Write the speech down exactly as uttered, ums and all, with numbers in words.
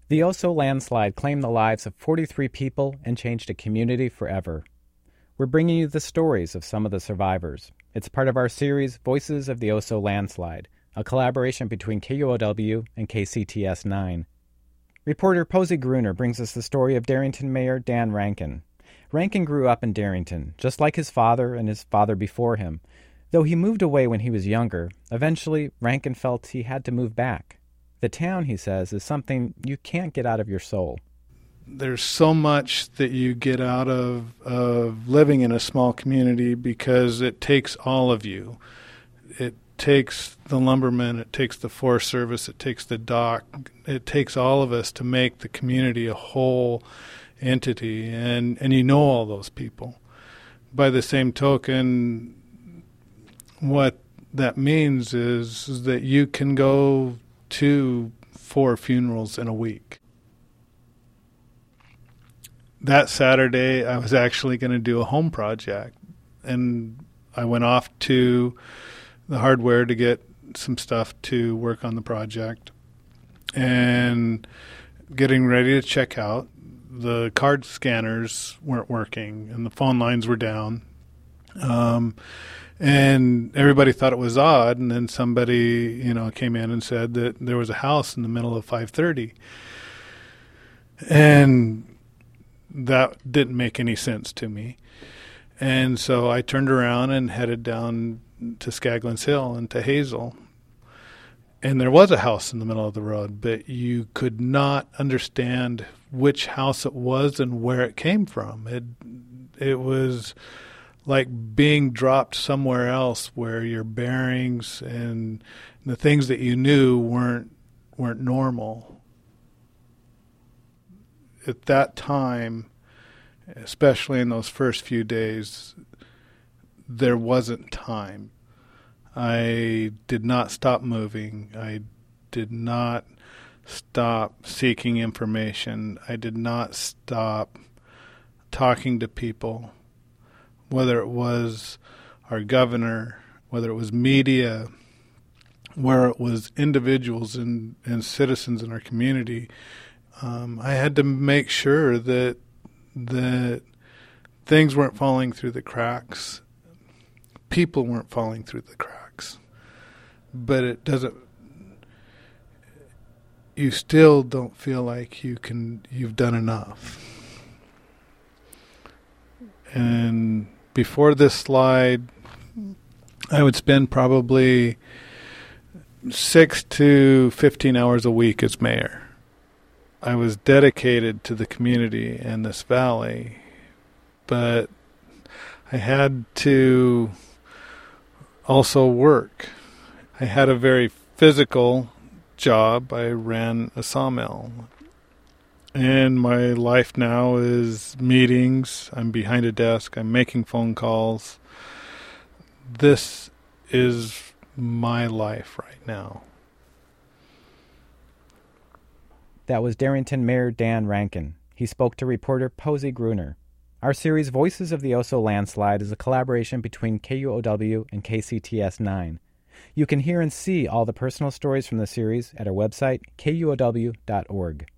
The Oso landslide claimed the lives of forty-three people and changed a community forever. We're bringing you the stories of some of the survivors. It's part of our series, Voices of the Oso Landslide, a collaboration between K U O W and K C T S nine. Reporter Posey Gruner brings us the story of Darrington Mayor Dan Rankin. Rankin grew up in Darrington, just like his father and his father before him. Though he moved away when he was younger, eventually Rankin felt he had to move back. The town, he says, is something you can't get out of your soul. There's so much that you get out of, of living in a small community because it takes all of you. It takes the lumberman, it takes the Forest Service, it takes the dock, it takes all of us to make the community a whole entity, and, and you know all those people. By the same token, what that means is, is that you can go to four funerals in a week. That Saturday, I was actually going to do a home project, and I went off to the hardware to get some stuff to work on the project, and getting ready to check out. The card scanners weren't working, and the phone lines were down, um, and everybody thought it was odd, and then somebody, you know, came in and said that there was a house in the middle of five thirty, and that didn't make any sense to me. And so I turned around and headed down to Scaglan's Hill and to Hazel. And there was a house in the middle of the road, but you could not understand which house it was and where it came from. It it was like being dropped somewhere else where your bearings and the things that you knew weren't weren't normal. At that time, especially in those first few days, there wasn't time. I did not stop moving. I did not stop seeking information. I did not stop talking to people, whether it was our governor, whether it was media, where it was individuals and, and citizens in our community. Um, I had to make sure that that things weren't falling through the cracks. People weren't falling through the cracks. But it doesn't, you still don't feel like you can, you've done enough. And before this slide, I would spend probably six to fifteen hours a week as mayor. I was dedicated to the community and this valley, but I had to also work. I had a very physical job. I ran a sawmill. And my life now is meetings. I'm behind a desk. I'm making phone calls. This is my life right now. That was Darrington Mayor Dan Rankin. He spoke to reporter Posey Gruner. Our series Voices of the Oso Landslide is a collaboration between K U O W and K C T S nine. You can hear and see all the personal stories from the series at our website, K U O W dot org.